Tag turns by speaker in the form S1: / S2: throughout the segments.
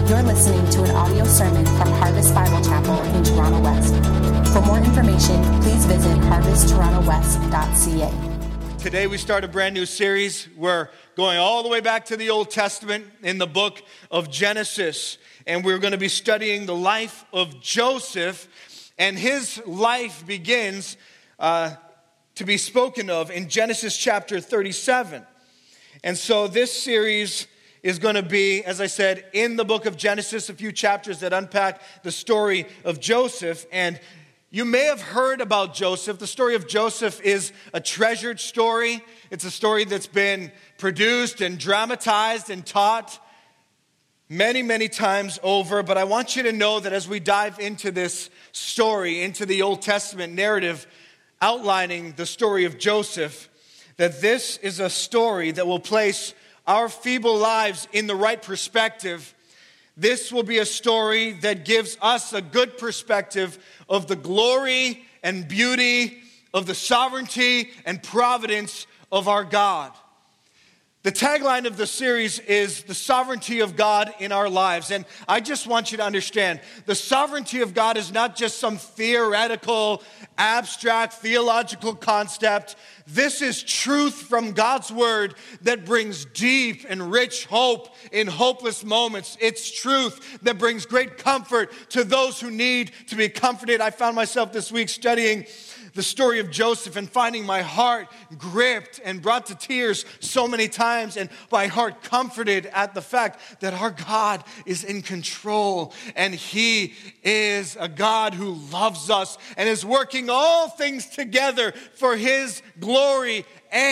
S1: You're listening to an audio sermon from Harvest Bible Chapel in Toronto West. For more information, please visit harvesttorontowest.ca.
S2: Today we start a brand new series. We're going all the way back to the Old Testament in the book of Genesis. And we're going to be studying the life of Joseph. And his life begins to be spoken of in Genesis chapter 37. And so this series is going to be, as I said, in the book of Genesis, a few chapters that unpack the story of Joseph. And you may have heard about Joseph. The story of Joseph is a treasured story. It's a story that's been produced and dramatized and taught many, many times over. But I want you to know that as we dive into this story, into the Old Testament narrative outlining the story of Joseph, that this is a story that will place our feeble lives in the right perspective. This will be a story that gives us a good perspective of the glory and beauty of the sovereignty and providence of our God. The tagline of the series is the sovereignty of God in our lives. And I just want you to understand, the sovereignty of God is not just some theoretical, abstract, theological concept. This is truth from God's word that brings deep and rich hope in hopeless moments. It's truth that brings great comfort to those who need to be comforted. I found myself this week studying the story of Joseph and finding my heart gripped and brought to tears so many times, and my heart comforted at the fact that our God is in control and He is a God who loves us and is working all things together for His glory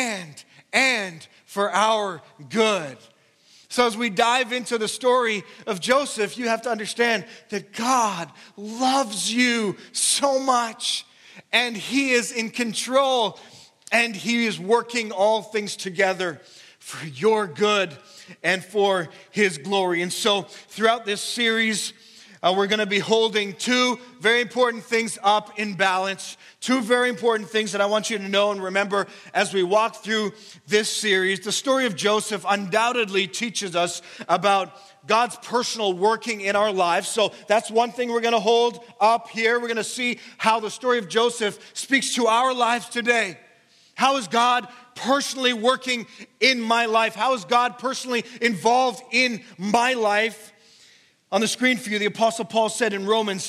S2: and for our good. So as we dive into the story of Joseph, you have to understand that God loves you so much. And He is in control, and He is working all things together for your good and for His glory. And so throughout this series, we're going to be holding two very important things up in balance. Two very important things that I want you to know and remember as we walk through this series. The story of Joseph undoubtedly teaches us about God's personal working in our lives. So that's one thing we're going to hold up here. We're going to see how the story of Joseph speaks to our lives today. How is God personally working in my life? How is God personally involved in my life? On the screen for you, the Apostle Paul said in Romans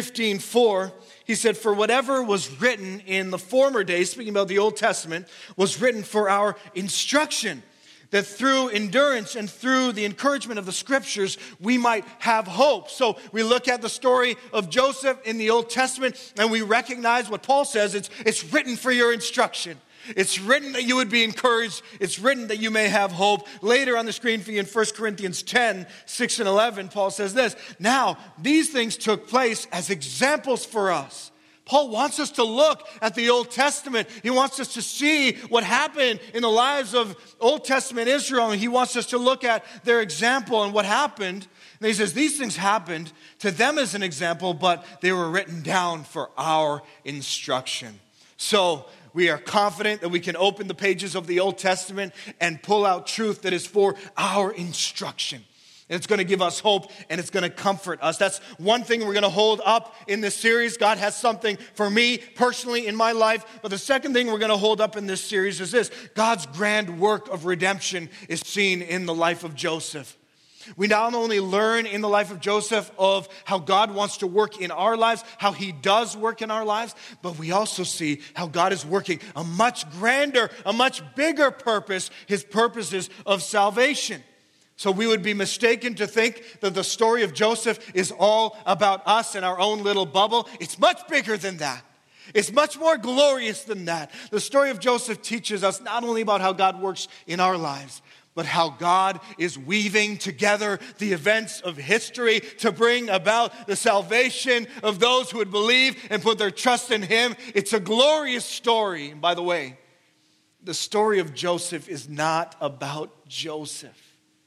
S2: 15:4, he said, "For whatever was written in the former days," speaking about the Old Testament, "was written for our instruction, that through endurance and through the encouragement of the Scriptures, we might have hope." So we look at the story of Joseph in the Old Testament, and we recognize what Paul says, it's written for your instruction. It's written that you would be encouraged. It's written that you may have hope. Later on the screen for you in 1 Corinthians 10:6 and 11, Paul says this, "Now, these things took place as examples for us." Paul wants us to look at the Old Testament. He wants us to see what happened in the lives of Old Testament Israel. And he wants us to look at their example and what happened. And he says, these things happened to them as an example, but they were written down for our instruction. So we are confident that we can open the pages of the Old Testament and pull out truth that is for our instruction. And it's going to give us hope, and it's going to comfort us. That's one thing we're going to hold up in this series. God has something for me personally in my life. But the second thing we're going to hold up in this series is this. God's grand work of redemption is seen in the life of Joseph. We not only learn in the life of Joseph of how God wants to work in our lives, how He does work in our lives, but we also see how God is working a much grander, a much bigger purpose, His purposes of salvation. So we would be mistaken to think that the story of Joseph is all about us and our own little bubble. It's much bigger than that. It's much more glorious than that. The story of Joseph teaches us not only about how God works in our lives, but how God is weaving together the events of history to bring about the salvation of those who would believe and put their trust in Him. It's a glorious story. And by the way, the story of Joseph is not about Joseph.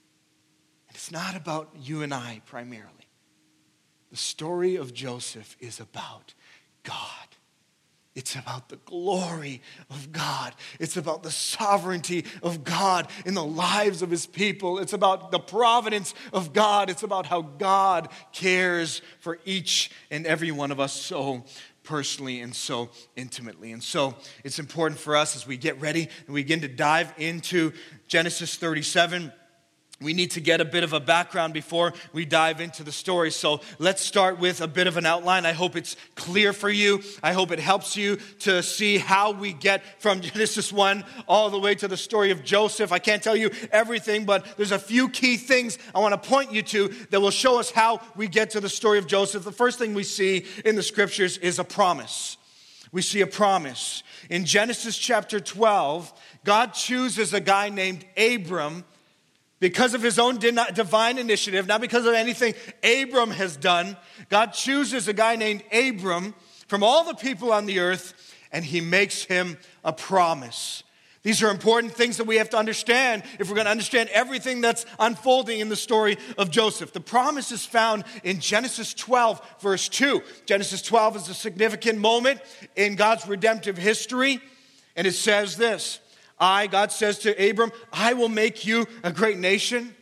S2: It's not about you and I primarily. The story of Joseph is about God. It's about the glory of God. It's about the sovereignty of God in the lives of his people. It's about the providence of God. It's about how God cares for each and every one of us so personally and so intimately. And so it's important for us as we get ready and we begin to dive into Genesis 37. We need to get a bit of a background before we dive into the story. So let's start with a bit of an outline. I hope it's clear for you. I hope it helps you to see how we get from Genesis 1 all the way to the story of Joseph. I can't tell you everything, but there's a few key things I want to point you to that will show us how we get to the story of Joseph. The first thing we see in the scriptures is a promise. We see a promise. In Genesis chapter 12, God chooses a guy named Abram because of his own divine initiative, not because of anything Abram has done. God chooses a guy named Abram from all the people on the earth, and he makes him a promise. These are important things that we have to understand if we're going to understand everything that's unfolding in the story of Joseph. The promise is found in Genesis 12, verse 2. Genesis 12 is a significant moment in God's redemptive history, and it says this. God says to Abram, I will make you a great nation,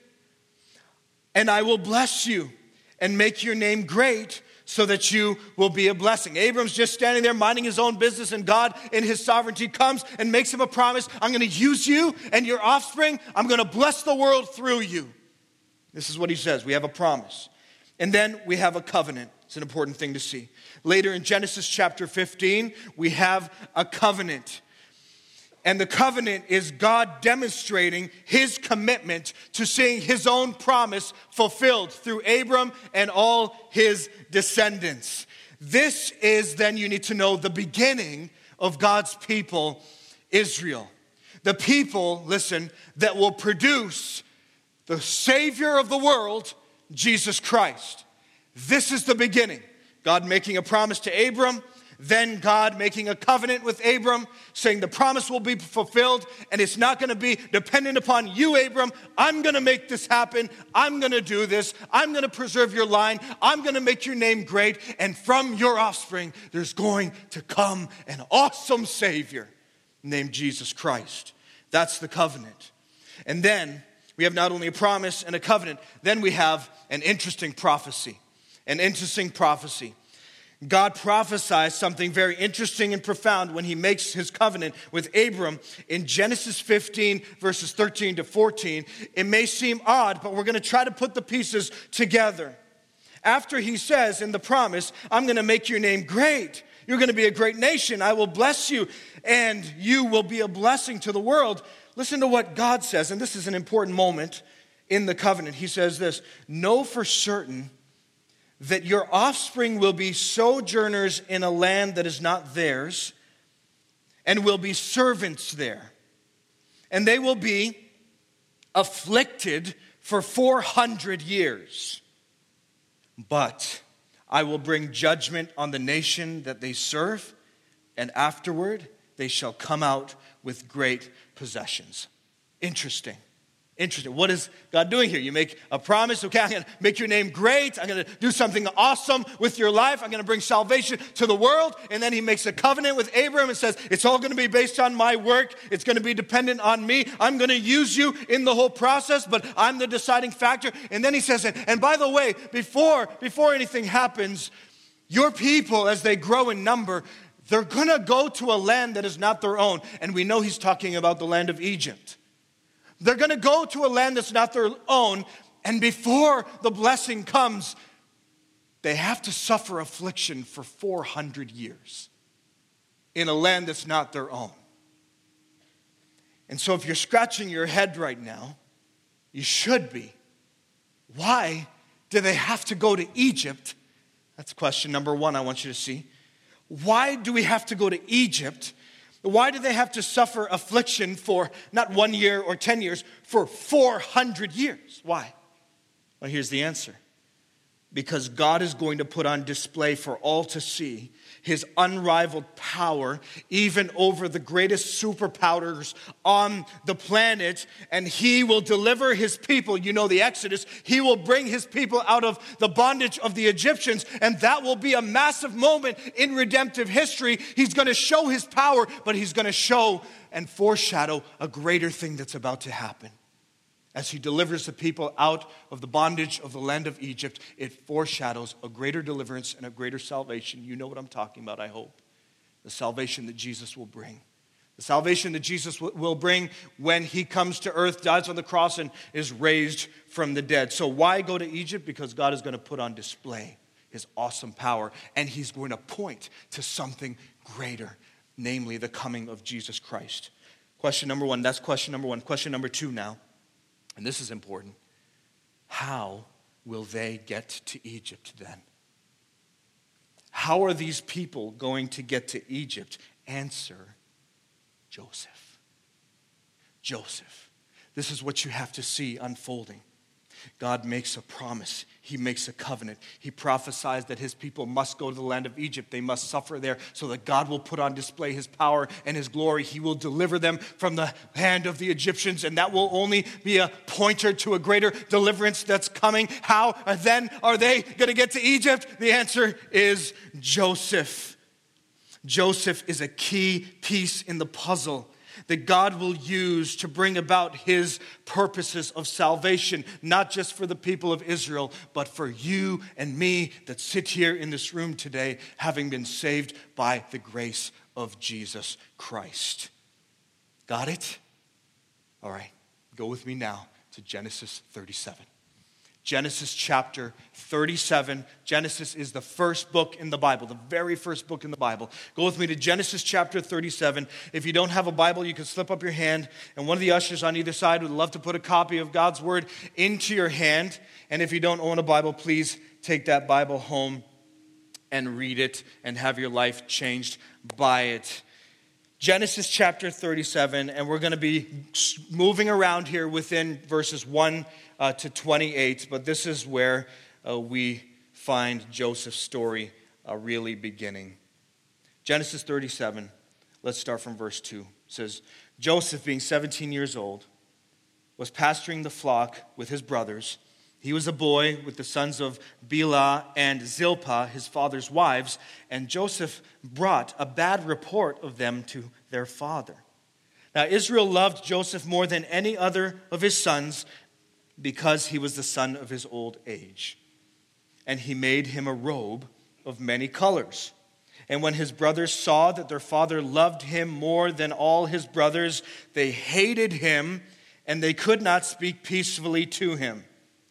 S2: and I will bless you and make your name great so that you will be a blessing. Abram's just standing there minding his own business, and God in his sovereignty comes and makes him a promise. I'm going to use you and your offspring. I'm going to bless the world through you. This is what he says. We have a promise. And then we have a covenant. It's an important thing to see. Later in Genesis chapter 15, we have a covenant. And the covenant is God demonstrating his commitment to seeing his own promise fulfilled through Abram and all his descendants. This is, then you need to know, the beginning of God's people, Israel. The people, listen, that will produce the Savior of the world, Jesus Christ. This is the beginning. God making a promise to Abram, then God making a covenant with Abram, saying the promise will be fulfilled, and it's not going to be dependent upon you, Abram. I'm going to make this happen. I'm going to do this. I'm going to preserve your line. I'm going to make your name great, and from your offspring, there's going to come an awesome Savior named Jesus Christ. That's the covenant. And then we have not only a promise and a covenant, then we have an interesting prophecy. An interesting prophecy. God prophesies something very interesting and profound when he makes his covenant with Abram in Genesis 15, verses 13 to 14. It may seem odd, but we're going to try to put the pieces together. After he says in the promise, I'm going to make your name great. You're going to be a great nation. I will bless you, and you will be a blessing to the world. Listen to what God says, and this is an important moment in the covenant. He says this, know for certain that your offspring will be sojourners in a land that is not theirs, and will be servants there. And they will be afflicted for 400 years. But I will bring judgment on the nation that they serve, and afterward they shall come out with great possessions. Interesting. What is God doing here? You make a promise, okay, I'm going to make your name great. I'm going to do something awesome with your life. I'm going to bring salvation to the world. And then he makes a covenant with Abram and says, it's all going to be based on my work. It's going to be dependent on me. I'm going to use you in the whole process, but I'm the deciding factor. And then he says, and by the way, before anything happens, your people, as they grow in number, they're going to go to a land that is not their own. And we know he's talking about the land of Egypt. They're going to go to a land that's not their own, and before the blessing comes, they have to suffer affliction for 400 years in a land that's not their own. And so if you're scratching your head right now, you should be. Why do they have to go to Egypt? That's question number one I want you to see. Why do we have to go to Egypt? Why do they have to suffer affliction for not 1 year or 10 years, for 400 years? Why? Well, here's the answer. because God is going to put on display for all to see his unrivaled power, even over the greatest superpowers on the planet, and he will deliver his people. You know the Exodus. He will bring his people out of the bondage of the Egyptians, and that will be a massive moment in redemptive history. He's going to show his power, but he's going to show and foreshadow a greater thing that's about to happen. As he delivers the people out of the bondage of the land of Egypt, it foreshadows a greater deliverance and a greater salvation. You know what I'm talking about, I hope. The salvation that Jesus will bring. The salvation that Jesus will bring when he comes to earth, dies on the cross, and is raised from the dead. So why go to Egypt? Because God is going to put on display his awesome power, and he's going to point to something greater, namely the coming of Jesus Christ. Question number one, that's question number one. Question number two now. And this is important. How will they get to Egypt then? How are these people going to get to Egypt? Answer, Joseph. Joseph. This is what you have to see unfolding. God makes a promise. He makes a covenant. He prophesies that his people must go to the land of Egypt. They must suffer there so that God will put on display his power and his glory. He will deliver them from the hand of the Egyptians, and that will only be a pointer to a greater deliverance that's coming. How then are they going to get to Egypt? The answer is Joseph. Joseph is a key piece in the puzzle that God will use to bring about his purposes of salvation, not just for the people of Israel, but for you and me that sit here in this room today, having been saved by the grace of Jesus Christ. Got it? All right, go with me now to Genesis 37. Genesis chapter 37. Genesis is the first book in the Bible, the very first book in the Bible. Go with me to Genesis chapter 37. If you don't have a Bible, you can slip up your hand, and one of the ushers on either side would love to put a copy of God's Word into your hand. And if you don't own a Bible, please take that Bible home and read it and have your life changed by it. Genesis chapter 37, and we're going to be moving around here within verses 1 to 28, but this is where we find Joseph's story really beginning. Genesis 37, let's start from verse 2. It says, Joseph, being 17 years old, was pasturing the flock with his brothers. He was a boy with the sons of Bilhah and Zilpah, his father's wives, and Joseph brought a bad report of them to their father. Now Israel loved Joseph more than any other of his sons because he was the son of his old age. And he made him a robe of many colors. And when his brothers saw that their father loved him more than all his brothers, they hated him, and they could not speak peacefully to him.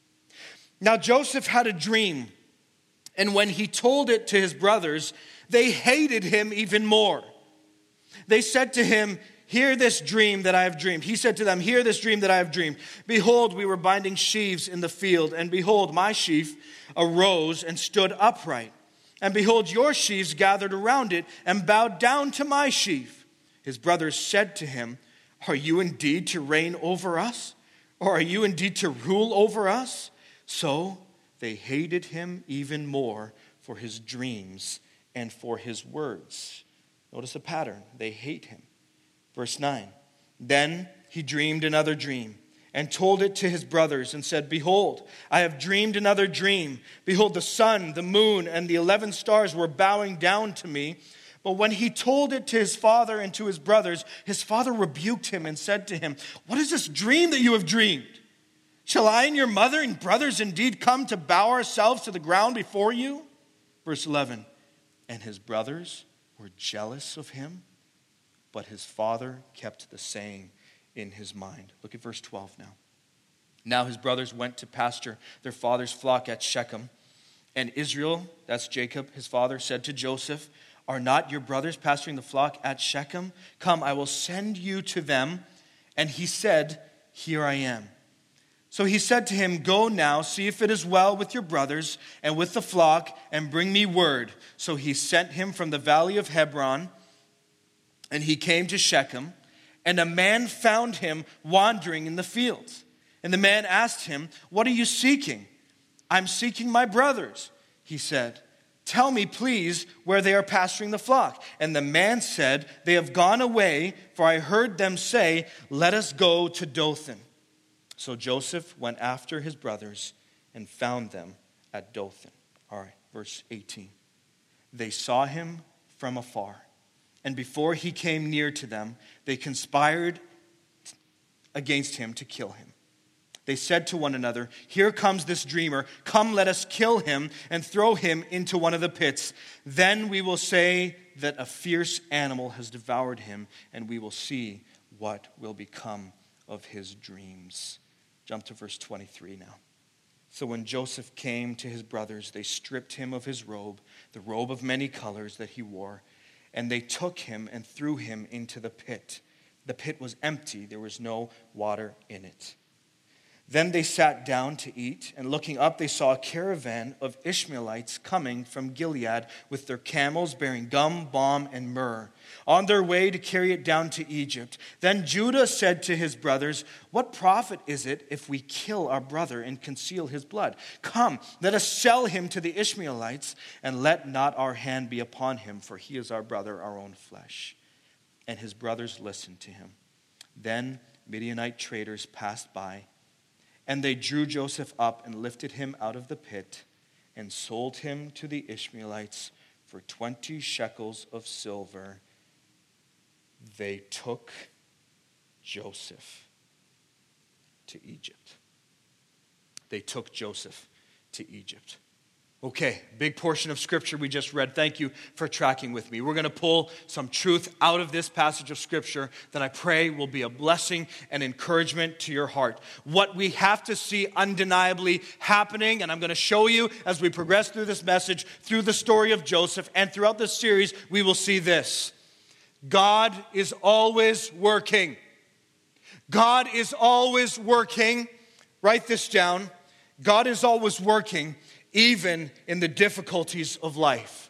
S2: Now Joseph had a dream, and when he told it to his brothers, they hated him even more. They said to him, hear this dream that I have dreamed. He said to them, hear this dream that I have dreamed. Behold, we were binding sheaves in the field, and behold, my sheaf arose and stood upright. And behold, your sheaves gathered around it and bowed down to my sheaf. His brothers said to him, are you indeed to reign over us? Or are you indeed to rule over us? So they hated him even more for his dreams and for his words. Notice the pattern. They hate him. Verse 9. Then he dreamed another dream and told it to his brothers and said, behold, I have dreamed another dream. Behold, the sun, the moon, and the 11 stars were bowing down to me. But when he told it to his father and to his brothers, his father rebuked him and said to him, what is this dream that you have dreamed? Shall I and your mother and brothers indeed come to bow ourselves to the ground before you? Verse 11, and his brothers were jealous of him, but his father kept the saying in his mind. Look at verse 12 now. Now his brothers went to pasture their father's flock at Shechem. And Israel, that's Jacob, his father, said to Joseph, are not your brothers pasturing the flock at Shechem? Come, I will send you to them. And he said, here I am. So he said to him, go now, see if it is well with your brothers and with the flock, and bring me word. So he sent him from the valley of Hebron, and he came to Shechem, and a man found him wandering in the fields. And the man asked him, what are you seeking? I'm seeking my brothers, he said. Tell me, please, where they are pasturing the flock. And the man said, they have gone away, for I heard them say, let us go to Dothan. So Joseph went after his brothers and found them at Dothan. All right, verse 18. They saw him from afar, and before he came near to them, they conspired against him to kill him. They said to one another, here comes this dreamer. Come, let us kill him and throw him into one of the pits. Then we will say that a fierce animal has devoured him, and we will see what will become of his dreams. Jump to verse 23 now. So when Joseph came to his brothers, they stripped him of his robe, the robe of many colors that he wore, and they took him and threw him into the pit. The pit was empty. There was no water in it. Then they sat down to eat, and looking up, they saw a caravan of Ishmaelites coming from Gilead with their camels bearing gum, balm, and myrrh, on their way to carry it down to Egypt. Then Judah said to his brothers, what profit is it if we kill our brother and conceal his blood? Come, let us sell him to the Ishmaelites, and let not our hand be upon him, for he is our brother, our own flesh. And his brothers listened to him. Then Midianite traders passed by, and they drew Joseph up and lifted him out of the pit and sold him to the Ishmaelites for 20 shekels of silver. They took Joseph to Egypt. They took Joseph to Egypt. Okay, big portion of scripture we just read. Thank you for tracking with me. We're going to pull some truth out of this passage of scripture that I pray will be a blessing and encouragement to your heart. What we have to see undeniably happening, and I'm going to show you as we progress through this message, through the story of Joseph, and throughout this series, we will see this. God is always working. God is always working. Write this down. God is always working, even in the difficulties of life.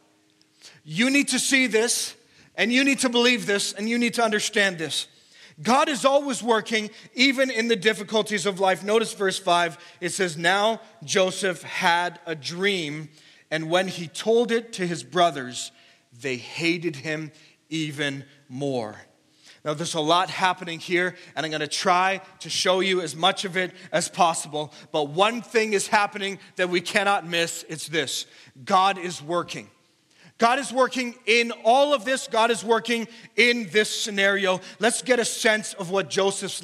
S2: You need to see this, and you need to believe this, and you need to understand this. God is always working, even in the difficulties of life. Notice verse 5. It says, now Joseph had a dream, and when he told it to his brothers, they hated him even more. Now, there's a lot happening here, and I'm going to try to show you as much of it as possible. But one thing is happening that we cannot miss. It's this. God is working. God is working in all of this. God is working in this scenario. Let's get a sense of what Joseph's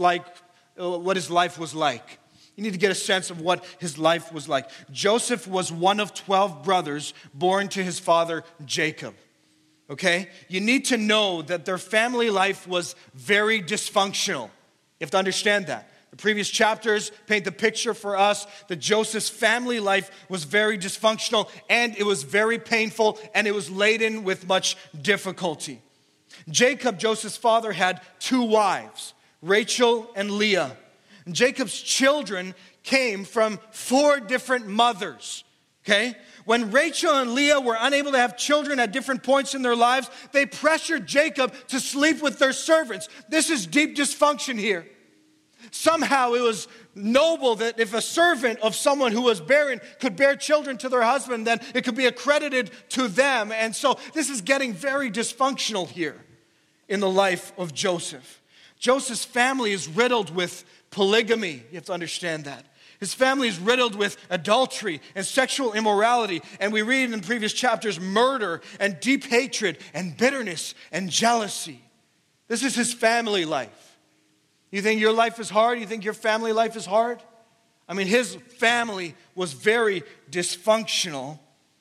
S2: what his life was like. You need to get a sense of what his life was like. Joseph was one of 12 brothers born to his father Jacob. Okay? You need to know that their family life was very dysfunctional. You have to understand that. The previous chapters paint the picture for us that Joseph's family life was very dysfunctional, and it was very painful, and it was laden with much difficulty. Jacob, Joseph's father, had 2 wives, Rachel and Leah. And Jacob's children came from 4 different mothers. Okay? When Rachel and Leah were unable to have children at different points in their lives, they pressured Jacob to sleep with their servants. This is deep dysfunction here. Somehow it was noble that if a servant of someone who was barren could bear children to their husband, then it could be accredited to them. And so this is getting very dysfunctional here in the life of Joseph. Joseph's family is riddled with polygamy. You have to understand that. His family is riddled with adultery and sexual immorality. And we read in previous chapters murder and deep hatred and bitterness and jealousy. This is his family life. You think your life is hard? You think your family life is hard? I mean, his family was very dysfunctional.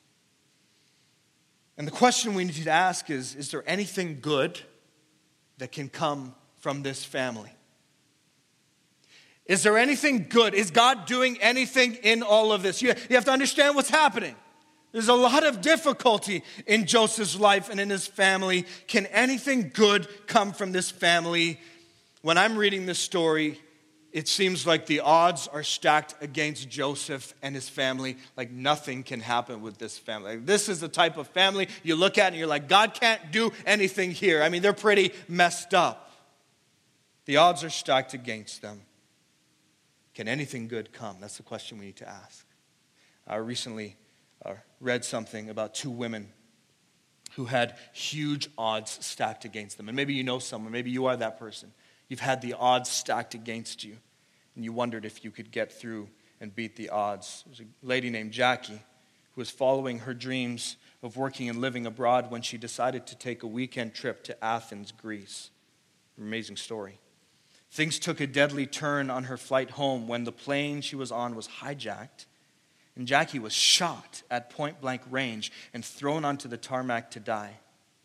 S2: And the question we need to ask is there anything good that can come from this family? Is there anything good? Is God doing anything in all of this? You have to understand what's happening. There's a lot of difficulty in Joseph's life and in his family. Can anything good come from this family? When I'm reading this story, it seems like the odds are stacked against Joseph and his family. Like nothing can happen with this family. Like, this is the type of family you look at and you're like, God can't do anything here. I mean, they're pretty messed up. The odds are stacked against them. Can anything good come? That's the question we need to ask. I recently read something about two women who had huge odds stacked against them. And maybe you know someone, maybe you are that person. You've had the odds stacked against you, and you wondered if you could get through and beat the odds. There's a lady named Jackie who was following her dreams of working and living abroad when she decided to take a weekend trip to Athens, Greece. Amazing story. Things took a deadly turn on her flight home when the plane she was on was hijacked, and Jackie was shot at point-blank range and thrown onto the tarmac to die.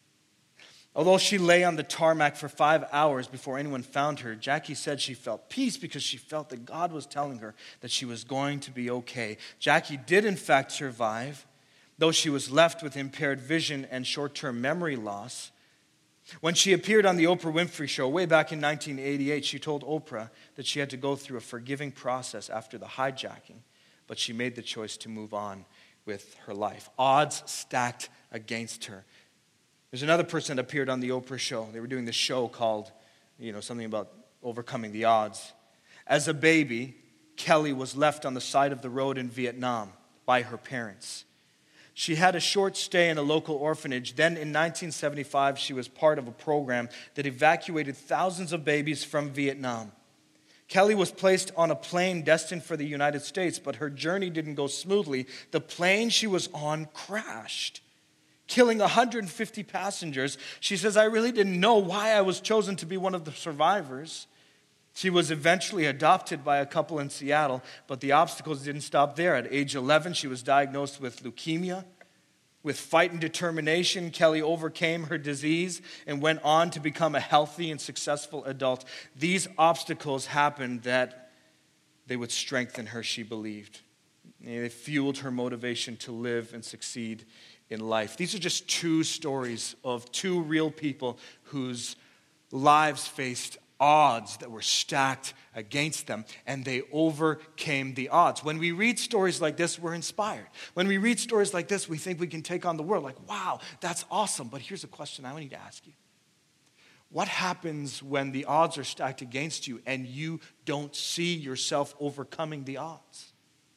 S2: Although she lay on the tarmac for 5 hours before anyone found her, Jackie said she felt peace because she felt that God was telling her that she was going to be okay. Jackie did in fact survive, though she was left with impaired vision and short-term memory loss. When she appeared on the Oprah Winfrey Show way back in 1988, she told Oprah that she had to go through a forgiving process after the hijacking, but she made the choice to move on with her life. Odds stacked against her. There's another person that appeared on the Oprah Show. They were doing this show called, something about overcoming the odds. As a baby, Kelly was left on the side of the road in Vietnam by her parents. She had a short stay in a local orphanage. Then in 1975, she was part of a program that evacuated thousands of babies from Vietnam. Kelly was placed on a plane destined for the United States, but her journey didn't go smoothly. The plane she was on crashed, killing 150 passengers. She says, I really didn't know why I was chosen to be one of the survivors. She was eventually adopted by a couple in Seattle, but the obstacles didn't stop there. At age 11, she was diagnosed with leukemia. With fight and determination, Kelly overcame her disease and went on to become a healthy and successful adult. These obstacles happened that they would strengthen her, she believed. They fueled her motivation to live and succeed in life. These are just two stories of two real people whose lives faced odds that were stacked against them, and they overcame the odds. When we read stories like this, we're inspired. When we read stories like this, we think we can take on the world. Like, wow, that's awesome. But here's a question I need to ask you. What happens when the odds are stacked against you and you don't see yourself overcoming the odds?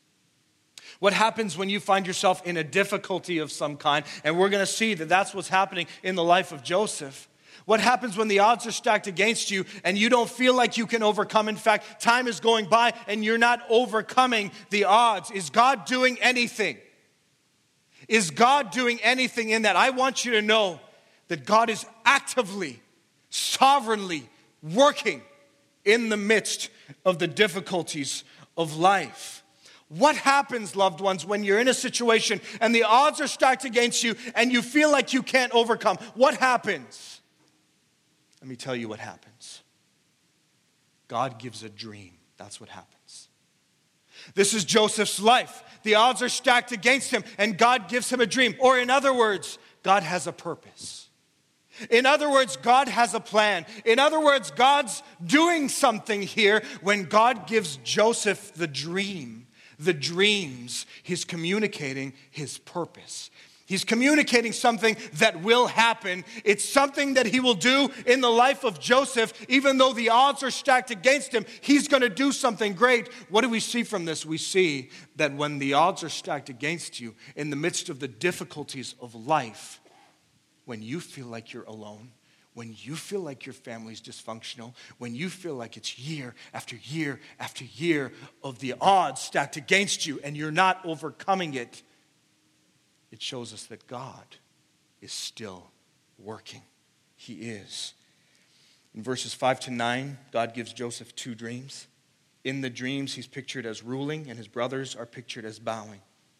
S2: What happens when you find yourself in a difficulty of some kind? And we're going to see that that's what's happening in the life of Joseph. What happens when the odds are stacked against you and you don't feel like you can overcome? In fact, time is going by and you're not overcoming the odds. Is God doing anything? Is God doing anything in that? I want you to know that God is actively, sovereignly working in the midst of the difficulties of life. What happens, loved ones, when you're in a situation and the odds are stacked against you and you feel like you can't overcome? What happens? Let me tell you what happens. God gives a dream. That's what happens. This is Joseph's life. The odds are stacked against him, and God gives him a dream. Or in other words, God has a purpose. In other words, God has a plan. In other words, God's doing something here. When God gives Joseph the dream, the dreams, he's communicating his purpose. He's communicating something that will happen. It's something that he will do in the life of Joseph. Even though the odds are stacked against him, he's going to do something great. What do we see from this? We see that when the odds are stacked against you, in the midst of the difficulties of life, when you feel like you're alone, when you feel like your family's dysfunctional, when you feel like it's year after year after year of the odds stacked against you and you're not overcoming it, it shows us that God is still working. He is. In verses 5-9, God gives Joseph two dreams. In the dreams, he's pictured as ruling, and his brothers are pictured as bowing.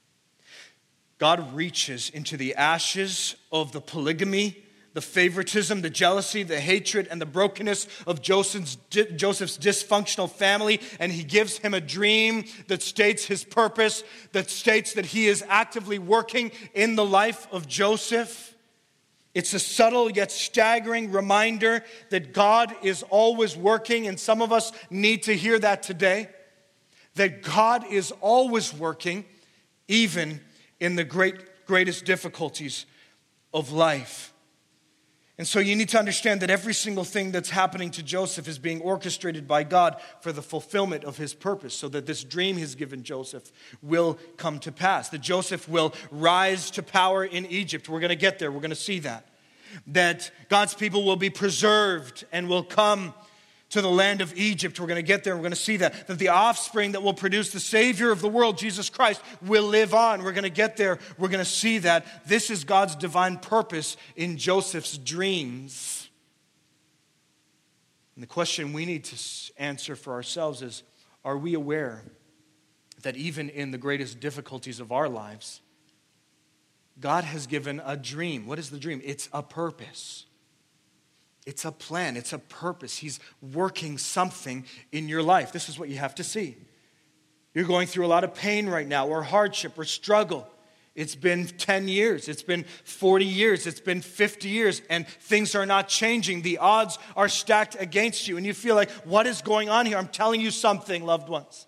S2: God reaches into the ashes of the polygamy, the favoritism, the jealousy, the hatred, and the brokenness of Joseph's dysfunctional family, and he gives him a dream that states his purpose, that states that he is actively working in the life of Joseph. It's a subtle yet staggering reminder that God is always working, and some of us need to hear that today, that God is always working, even in the greatest difficulties of life. And so you need to understand that every single thing that's happening to Joseph is being orchestrated by God for the fulfillment of his purpose, so that this dream he's given Joseph will come to pass. That Joseph will rise to power in Egypt. We're going to get there. We're going to see that. That God's people will be preserved and will come to the land of Egypt. We're going to get there. We're going to see that. That the offspring that will produce the Savior of the world, Jesus Christ, will live on. We're going to get there. We're going to see that. This is God's divine purpose in Joseph's dreams. And the question we need to answer for ourselves is, are we aware that even in the greatest difficulties of our lives, God has given a dream? What is the dream? It's a purpose. It's a plan. It's a purpose. He's working something in your life. This is what you have to see. You're going through a lot of pain right now, or hardship, or struggle. It's been 10 years. It's been 40 years. It's been 50 years, and things are not changing. The odds are stacked against you, and you feel like, what is going on here? I'm telling you something, loved ones.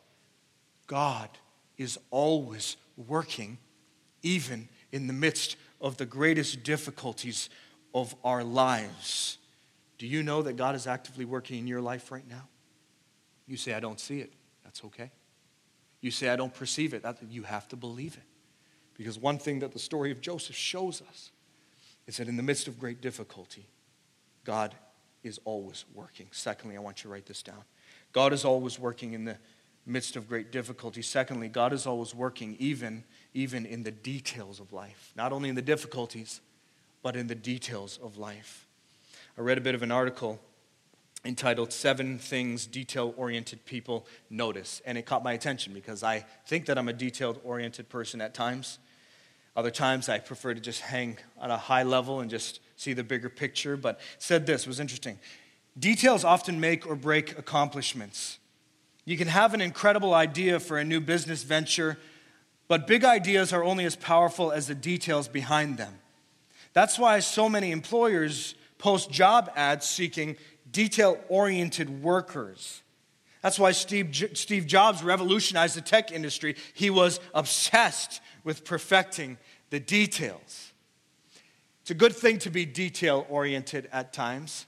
S2: God is always working, even in the midst of the greatest difficulties of our lives. Do you know that God is actively working in your life right now? You say, I don't see it. That's okay. You say, I don't perceive it. You have to believe it. Because one thing that the story of Joseph shows us is that in the midst of great difficulty, God is always working. Secondly, I want you to write this down. God is always working in the midst of great difficulty. Secondly, God is always working even in the details of life. Not only in the difficulties, but in the details of life. I read a bit of an article entitled 7 Things Detail-Oriented People Notice. And it caught my attention because I think that I'm a detail-oriented person at times. Other times I prefer to just hang on a high level and just see the bigger picture. But it said this, it was interesting. Details often make or break accomplishments. You can have an incredible idea for a new business venture, but big ideas are only as powerful as the details behind them. That's why so many employers post job ads seeking detail-oriented workers. That's why Steve Jobs revolutionized the tech industry. He was obsessed with perfecting the details. It's a good thing to be detail-oriented at times.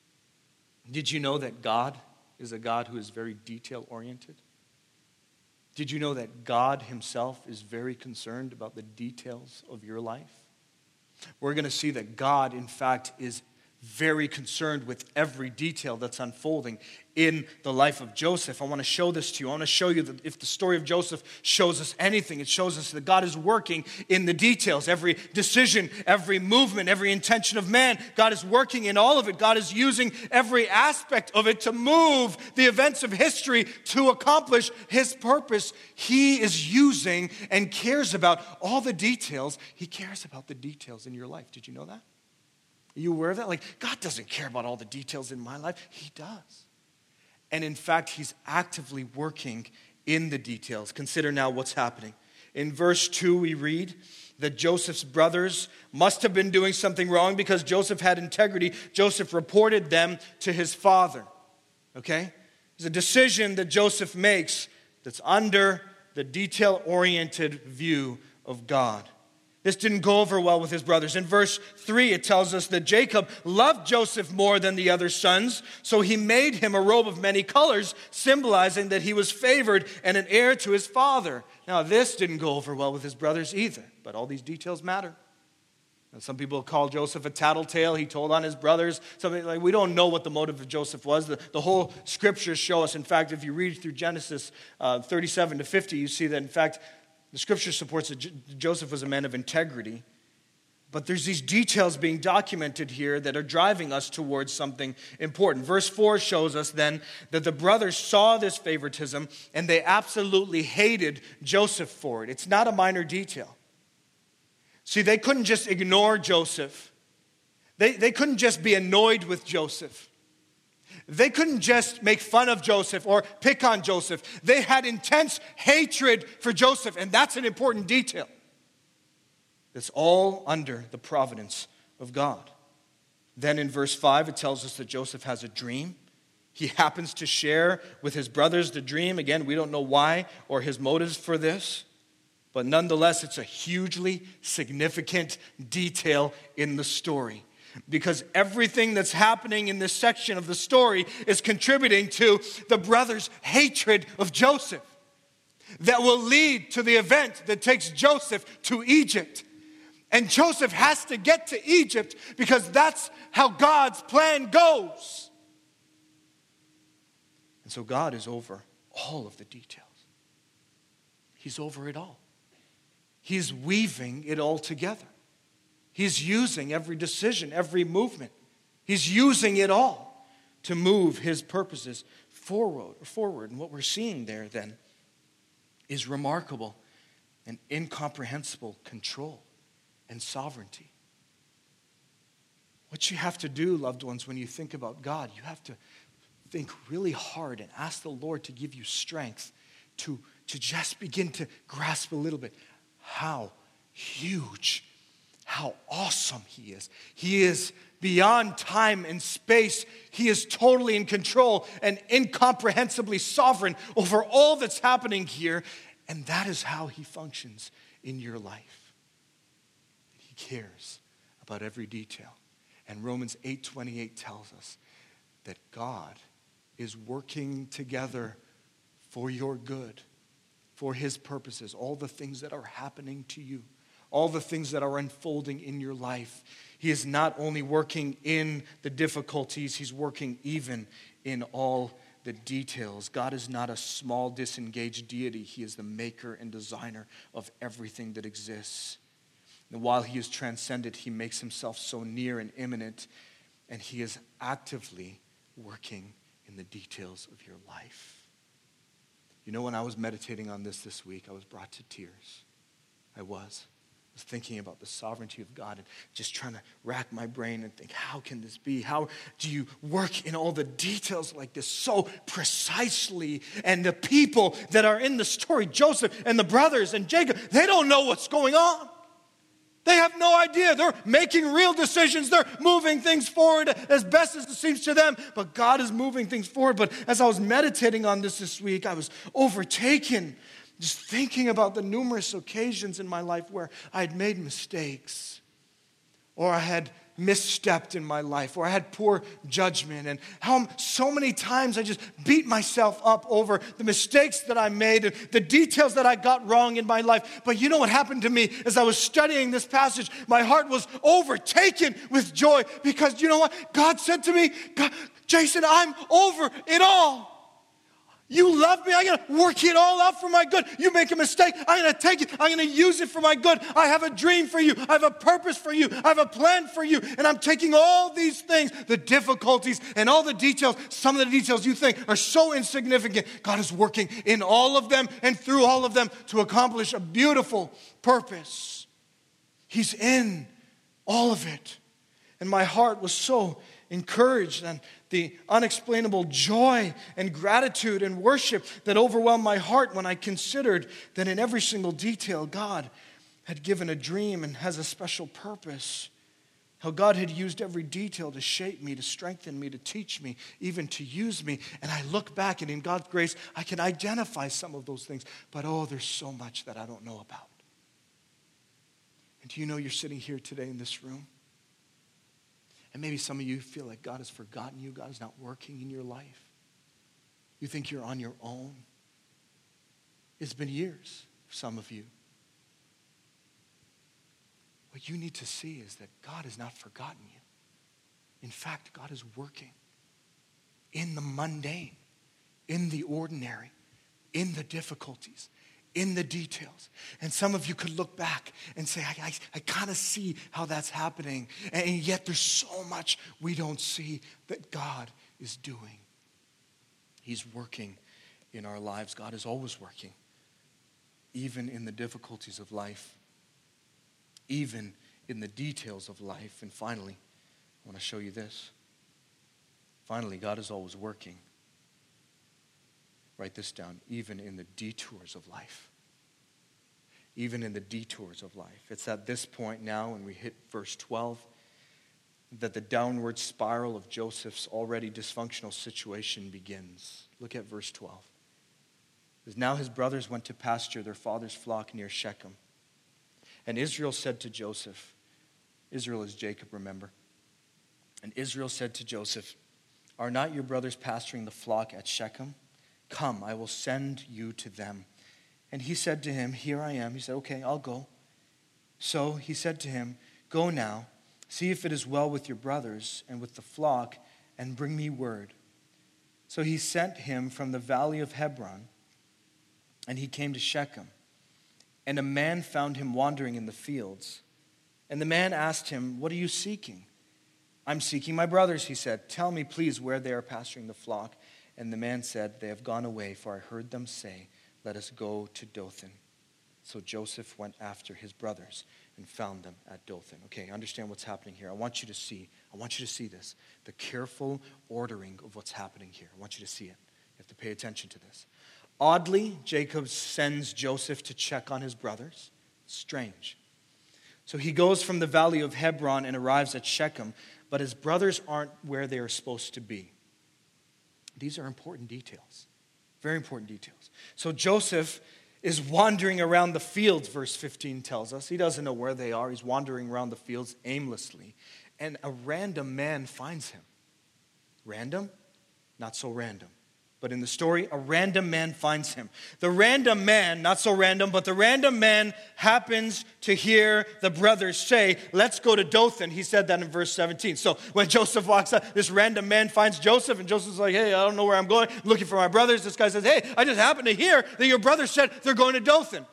S2: Did you know that God is a God who is very detail-oriented? Did you know that God himself is very concerned about the details of your life? We're going to see that God, in fact, is very concerned with every detail that's unfolding in the life of Joseph. I want to show this to you. I want to show you that if the story of Joseph shows us anything, it shows us that God is working in the details. Every decision, every movement, every intention of man, God is working in all of it. God is using every aspect of it to move the events of history to accomplish his purpose. He is using and cares about all the details. He cares about the details in your life. Did you know that? Are you aware of that? Like, God doesn't care about all the details in my life. He does. And in fact, he's actively working in the details. Consider now what's happening. In verse 2, we read that Joseph's brothers must have been doing something wrong because Joseph had integrity. Joseph reported them to his father. Okay? There's a decision that Joseph makes that's under the detail-oriented view of God. This didn't go over well with his brothers. In verse 3, it tells us that Jacob loved Joseph more than the other sons, so he made him a robe of many colors, symbolizing that he was favored and an heir to his father. Now, this didn't go over well with his brothers either, but all these details matter. And some people call Joseph a tattletale. He told on his brothers. Something like, we don't know what the motive of Joseph was. The whole scriptures show us. In fact, if you read through Genesis 37 to 50, you see that, in fact, the scripture supports that Joseph was a man of integrity. But there's these details being documented here that are driving us towards something important. Verse 4 shows us then that the brothers saw this favoritism and they absolutely hated Joseph for it. It's not a minor detail. See, they couldn't just ignore Joseph. They couldn't just be annoyed with Joseph. They couldn't just make fun of Joseph or pick on Joseph. They had intense hatred for Joseph, and that's an important detail. It's all under the providence of God. Then in verse 5, it tells us that Joseph has a dream. He happens to share with his brothers the dream. Again, we don't know why or his motives for this, but nonetheless, it's a hugely significant detail in the story. because everything that's happening in this section of the story is contributing to the brothers' hatred of Joseph that will lead to the event that takes Joseph to Egypt. And Joseph has to get to Egypt because that's how God's plan goes. And so God is over all of the details. He's over it all. He's weaving it all together. He's using every decision, every movement. He's using it all to move his purposes forward. And what we're seeing there then is remarkable and incomprehensible control and sovereignty. What you have to do, loved ones, when you think about God, you have to think really hard and ask the Lord to give you strength to just begin to grasp a little bit how huge, how awesome he is. He is beyond time and space. He is totally in control and incomprehensibly sovereign over all that's happening here. And that is how he functions in your life. He cares about every detail. And Romans 8:28 tells us that God is working together for your good, for his purposes, all the things that are happening to you, all the things that are unfolding in your life. He is not only working in the difficulties, he's working even in all the details. God is not a small, disengaged deity. He is the maker and designer of everything that exists. And while he is transcendent, he makes himself so near and imminent, and he is actively working in the details of your life. You know, when I was meditating on this week, I was brought to tears. I was thinking about the sovereignty of God and just trying to rack my brain and think, how can this be? How do you work in all the details like this so precisely? And the people that are in the story, Joseph and the brothers and Jacob, they don't know what's going on. They have no idea. They're making real decisions. They're moving things forward as best as it seems to them. But God is moving things forward. But as I was meditating on this week, I was overtaken just thinking about the numerous occasions in my life where I had made mistakes, or I had misstepped in my life, or I had poor judgment, and how so many times I just beat myself up over the mistakes that I made and the details that I got wrong in my life. But you know what happened to me as I was studying this passage? My heart was overtaken with joy, because you know what? God said to me, Jason, I'm over it all. You love me. I'm going to work it all out for my good. You make a mistake, I'm going to take it. I'm going to use it for my good. I have a dream for you. I have a purpose for you. I have a plan for you. And I'm taking all these things, the difficulties and all the details, some of the details you think are so insignificant. God is working in all of them and through all of them to accomplish a beautiful purpose. He's in all of it. And my heart was so encouraged, and the unexplainable joy and gratitude and worship that overwhelmed my heart when I considered that in every single detail God had given a dream and has a special purpose. How God had used every detail to shape me, to strengthen me, to teach me, even to use me. And I look back, and in God's grace, I can identify some of those things. But there's so much that I don't know about. And do you know you're sitting here today in this room? And maybe some of you feel like God has forgotten you. God is not working in your life. You think you're on your own. It's been years for some of you. What you need to see is that God has not forgotten you. In fact, God is working in the mundane, in the ordinary, in the difficulties, in the details. And some of you could look back and say, I kind of see how that's happening. And yet there's so much we don't see that God is doing. He's working in our lives. God is always working, even in the difficulties of life, even in the details of life. And finally, I want to show you this. Finally, God is always working. Write this down. Even in the detours of life. Even in the detours of life. It's at this point now, when we hit verse 12, that the downward spiral of Joseph's already dysfunctional situation begins. Look at verse 12. It says, now his brothers went to pasture their father's flock near Shechem. And Israel said to Joseph, Israel is Jacob, remember. And Israel said to Joseph, "Are not your brothers pasturing the flock at Shechem? Come, I will send you to them." And he said to him, "Here I am." He said, "Okay, I'll go." So he said to him, "Go now, see if it is well with your brothers and with the flock, and bring me word." So he sent him from the valley of Hebron, and he came to Shechem. And a man found him wandering in the fields. And the man asked him, "What are you seeking?" "I'm seeking my brothers," he said. "Tell me, please, where they are pasturing the flock." And the man said, "They have gone away, for I heard them say, 'Let us go to Dothan.'" So Joseph went after his brothers and found them at Dothan. Okay, understand what's happening here. I want you to see this. The careful ordering of what's happening here. I want you to see it. You have to pay attention to this. Oddly, Jacob sends Joseph to check on his brothers. Strange. So he goes from the valley of Hebron and arrives at Shechem, but his brothers aren't where they are supposed to be. These are important details. Very important details. So Joseph is wandering around the fields, verse 15 tells us. He doesn't know where they are. He's wandering around the fields aimlessly. And a random man finds him. Random? Not so random. But in the story, a random man finds him. The random man, not so random, but the random man happens to hear the brothers say, "Let's go to Dothan." He said that in verse 17. So when Joseph walks out, this random man finds Joseph, and Joseph's like, "Hey, I don't know where I'm going. I'm looking for my brothers." This guy says, "Hey, I just happened to hear that your brothers said they're going to Dothan."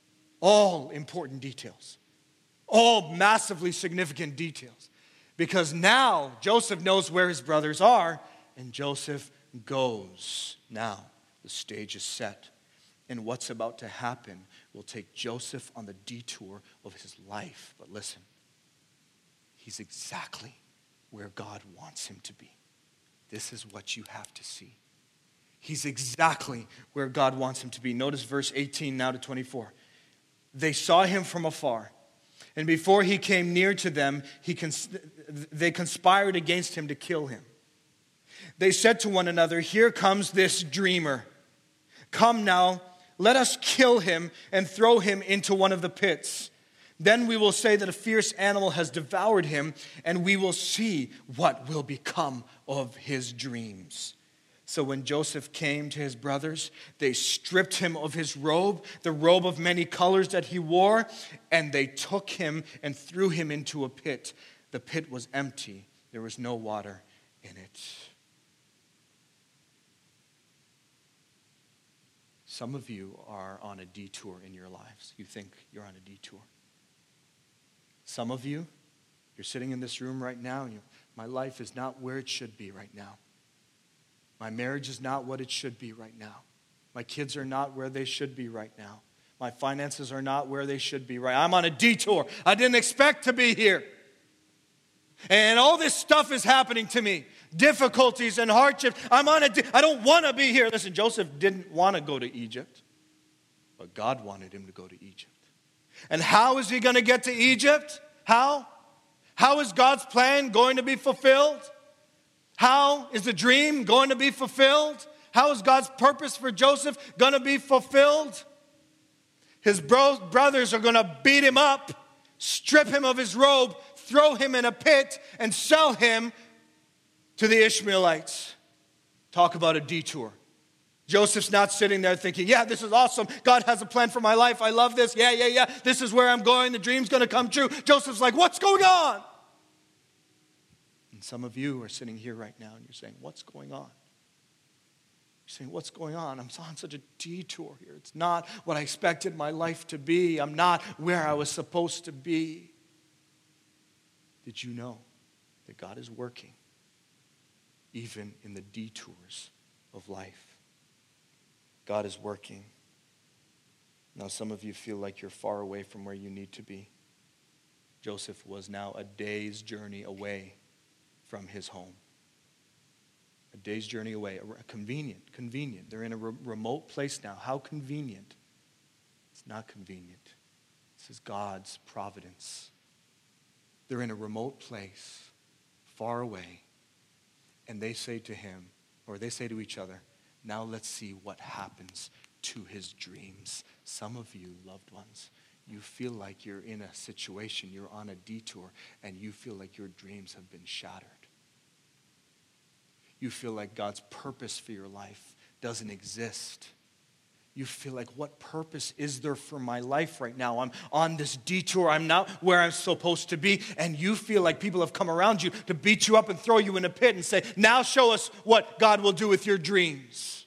S2: All important details. All massively significant details. Because now Joseph knows where his brothers are, and Joseph goes. Now the stage is set, and what's about to happen will take Joseph on the detour of his life. But listen, he's exactly where God wants him to be. This is what you have to see. He's exactly where God wants him to be. Notice verse 18 now to 24. They saw him from afar, and before he came near to them, they conspired against him to kill him. They said to one another, "Here comes this dreamer. Come now, let us kill him and throw him into one of the pits. Then we will say that a fierce animal has devoured him, and we will see what will become of his dreams." So when Joseph came to his brothers, they stripped him of his robe, the robe of many colors that he wore, and they took him and threw him into a pit. The pit was empty. There was no water in it. Some of you are on a detour in your lives. You think you're on a detour. Some of you, you're sitting in this room right now, and my life is not where it should be right now. My marriage is not what it should be right now. My kids are not where they should be right now. My finances are not where they should be right now. I'm on a detour. I didn't expect to be here. And all this stuff is happening to me. Difficulties and hardships. I don't want to be here. Listen, Joseph didn't want to go to Egypt, but God wanted him to go to Egypt. And how is he going to get to Egypt? How? How is God's plan going to be fulfilled? How is the dream going to be fulfilled? How is God's purpose for Joseph going to be fulfilled? His brothers are going to beat him up, strip him of his robe, throw him in a pit, and sell him to the Ishmaelites. Talk about a detour. Joseph's not sitting there thinking, "Yeah, this is awesome. God has a plan for my life. I love this. Yeah. This is where I'm going. The dream's going to come true." Joseph's like, "What's going on?" And some of you are sitting here right now and you're saying, "What's going on?" You're saying, "What's going on? I'm on such a detour here. It's not what I expected my life to be. I'm not where I was supposed to be." Did you know that God is working even in the detours of life? God is working. Now, some of you feel like you're far away from where you need to be. Joseph was now a day's journey away from his home. A day's journey away. Convenient. They're in a remote place now. How convenient? It's not convenient. This is God's providence. They're in a remote place, far away, and they say to him, or they say to each other, "Now let's see what happens to his dreams." Some of you, loved ones, you feel like you're in a situation, you're on a detour, and you feel like your dreams have been shattered. You feel like God's purpose for your life doesn't exist. You feel like, what purpose is there for my life right now? I'm on this detour. I'm not where I'm supposed to be. And you feel like people have come around you to beat you up and throw you in a pit and say, now show us what God will do with your dreams.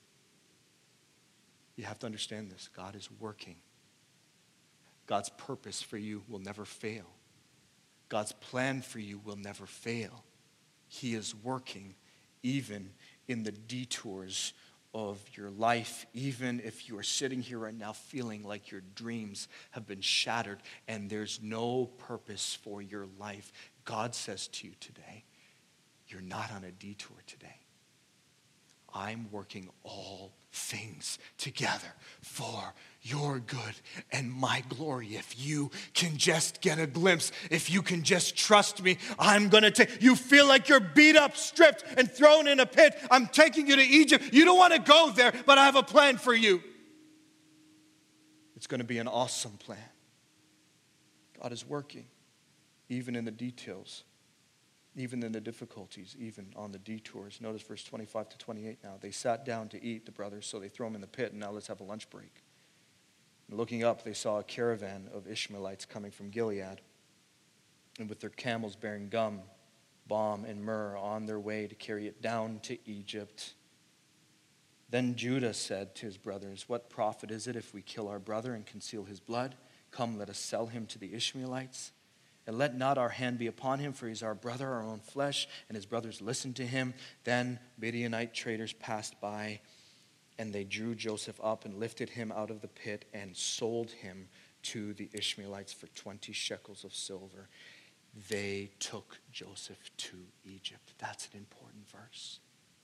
S2: You have to understand this. God is working. God's purpose for you will never fail. God's plan for you will never fail. He is working even in the detours of your life, even if you are sitting here right now feeling like your dreams have been shattered and there's no purpose for your life. God says to you today, you're not on a detour today. I'm working all things together for your good and my glory. If you can just get a glimpse, if you can just trust me, I'm going to take, you feel like you're beat up, stripped, and thrown in a pit. I'm taking you to Egypt. You don't want to go there, but I have a plan for you. It's going to be an awesome plan. God is working, even in the details. Even in the difficulties, even on the detours. Notice verse 25 to 28 now. They sat down to eat, the brothers, so they throw him in the pit, and now let's have a lunch break. And looking up, they saw a caravan of Ishmaelites coming from Gilead, and with their camels bearing gum, balm, and myrrh on their way to carry it down to Egypt. Then Judah said to his brothers, what profit is it if we kill our brother and conceal his blood? Come, let us sell him to the Ishmaelites. And let not our hand be upon him, for he is our brother, our own flesh. And his brothers listened to him. Then Midianite traders passed by, and they drew Joseph up and lifted him out of the pit and sold him to the Ishmaelites for 20 shekels of silver. They took Joseph to Egypt. That's an important verse.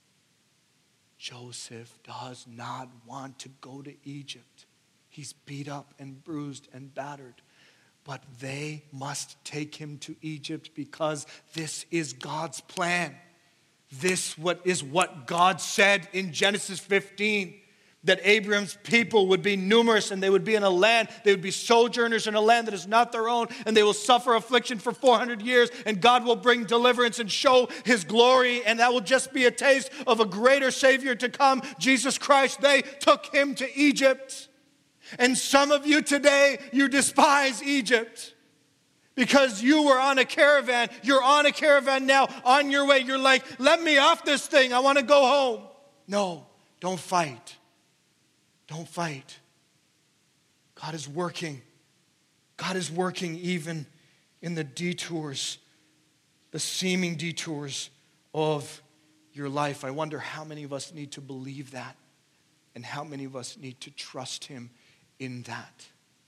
S2: Joseph does not want to go to Egypt. He's beat up and bruised and battered. But they must take him to Egypt because this is God's plan. This is what God said in Genesis 15, that Abraham's people would be numerous and they would be in a land, they would be sojourners in a land that is not their own, and they will suffer affliction for 400 years, and God will bring deliverance and show his glory, and that will just be a taste of a greater Savior to come, Jesus Christ. They took him to Egypt. And some of you today, you despise Egypt because you were on a caravan. You're on a caravan now, on your way. You're like, let me off this thing. I want to go home. No, don't fight. Don't fight. God is working. God is working even in the detours, the seeming detours of your life. I wonder how many of us need to believe that and how many of us need to trust him in that.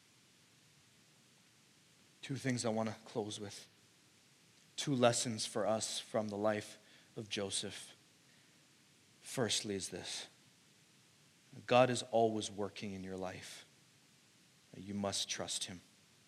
S2: Two things I want to close with. Two lessons for us from the life of Joseph. Firstly is this. God is always working in your life. You must trust him.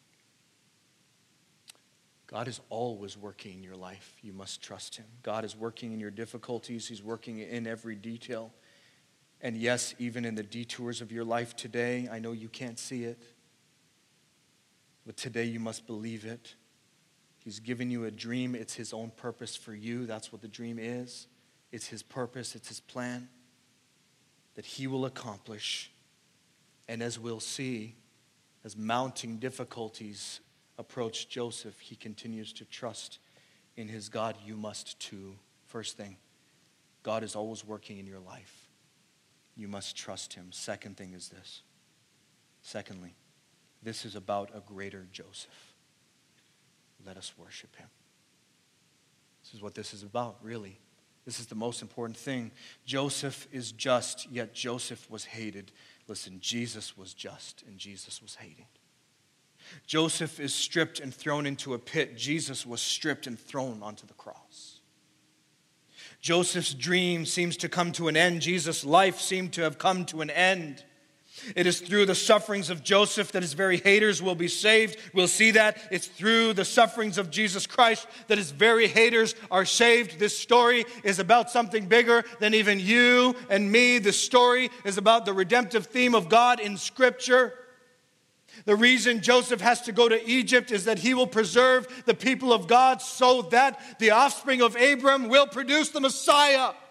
S2: God is always working in your life. You must trust him. God is working in your difficulties. He's working in every detail. And yes, even in the detours of your life today, I know you can't see it, but today you must believe it. He's given you a dream. It's his own purpose for you. That's what the dream is. It's his purpose. It's his plan that he will accomplish. And as we'll see, as mounting difficulties approach Joseph, he continues to trust in his God. You must too. First thing, God is always working in your life. You must trust him. Second thing is this. Secondly, this is about a greater Joseph. Let us worship him. This is what this is about, really. This is the most important thing. Joseph is just, yet Joseph was hated. Listen, Jesus was just, and Jesus was hated. Joseph is stripped and thrown into a pit. Jesus was stripped and thrown onto the cross. Joseph's dream seems to come to an end. Jesus' life seemed to have come to an end. It is through the sufferings of Joseph that his very haters will be saved. We'll see that. It's through the sufferings of Jesus Christ that his very haters are saved. This story is about something bigger than even you and me. This story is about the redemptive theme of God in Scripture. The reason Joseph has to go to Egypt is that he will preserve the people of God so that the offspring of Abram will produce the Messiah.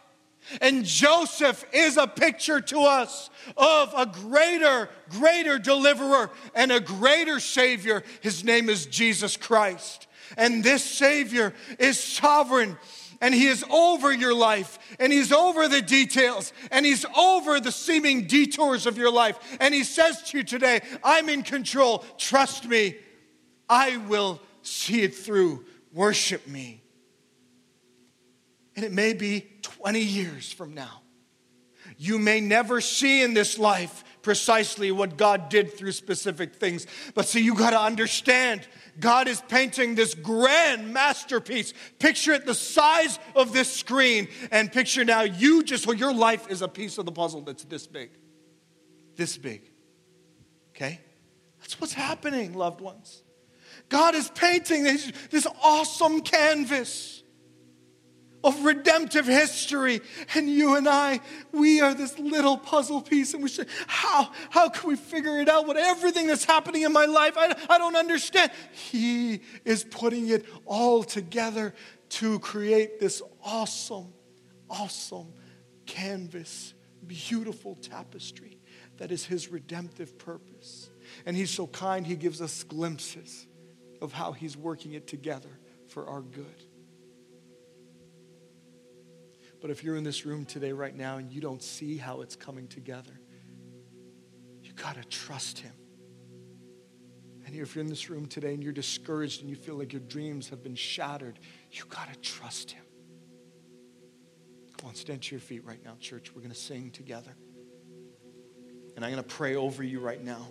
S2: And Joseph is a picture to us of a greater deliverer and a greater Savior. His name is Jesus Christ. And this Savior is sovereign. And He is over your life. And He's over the details. And He's over the seeming detours of your life. And He says to you today, I'm in control. Trust me. I will see it through. Worship me. And it may be 20 years from now. You may never see in this life precisely what God did through specific things. But see, you got to understand, God is painting this grand masterpiece. Picture it the size of this screen. And picture now your life is a piece of the puzzle that's this big. This big. Okay? That's what's happening, loved ones. God is painting this awesome canvas of redemptive history. And you and I, we are this little puzzle piece. And we say, how can we figure it out? What everything that's happening in my life, I don't understand. He is putting it all together to create this awesome canvas, beautiful tapestry that is His redemptive purpose. And He's so kind, He gives us glimpses of how He's working it together for our good. But if you're in this room today right now and you don't see how it's coming together, you got to trust Him. And if you're in this room today and you're discouraged and you feel like your dreams have been shattered, you got to trust Him. Come on, stand to your feet right now, church. We're going to sing together. And I'm going to pray over you right now.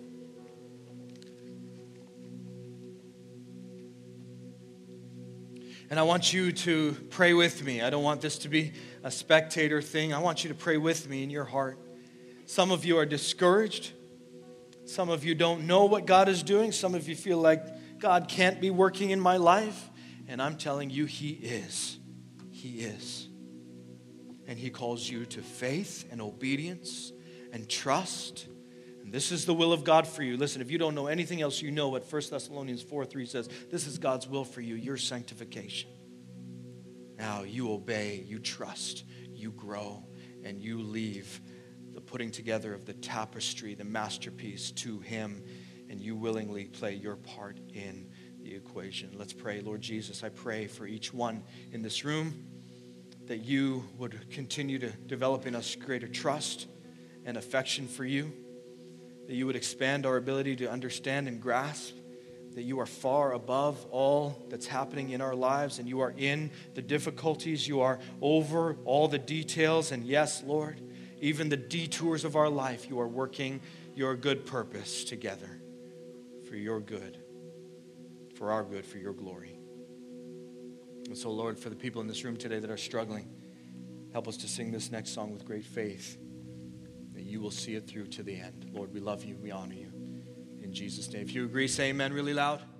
S2: And I want you to pray with me. I don't want this to be a spectator thing. I want you to pray with me in your heart. Some of you are discouraged. Some of you don't know what God is doing. Some of you feel like God can't be working in my life. And I'm telling you, He is. He is. And He calls you to faith and obedience and trust. And this is the will of God for you. Listen, if you don't know anything else, you know what 1 Thessalonians 4:3 says. This is God's will for you, your sanctification. Now you obey, you trust, you grow, and you leave the putting together of the tapestry, the masterpiece to Him, and you willingly play your part in the equation. Let's pray. Lord Jesus, I pray for each one in this room that you would continue to develop in us greater trust and affection for you. That you would expand our ability to understand and grasp that you are far above all that's happening in our lives, and you are in the difficulties, you are over all the details, and yes, Lord, even the detours of our life, you are working your good purpose together for your good, for our good, for your glory. And so, Lord, for the people in this room today that are struggling, help us to sing this next song with great faith, that you will see it through to the end. Lord, we love you. We honor you. In Jesus' name. If you agree, say amen really loud.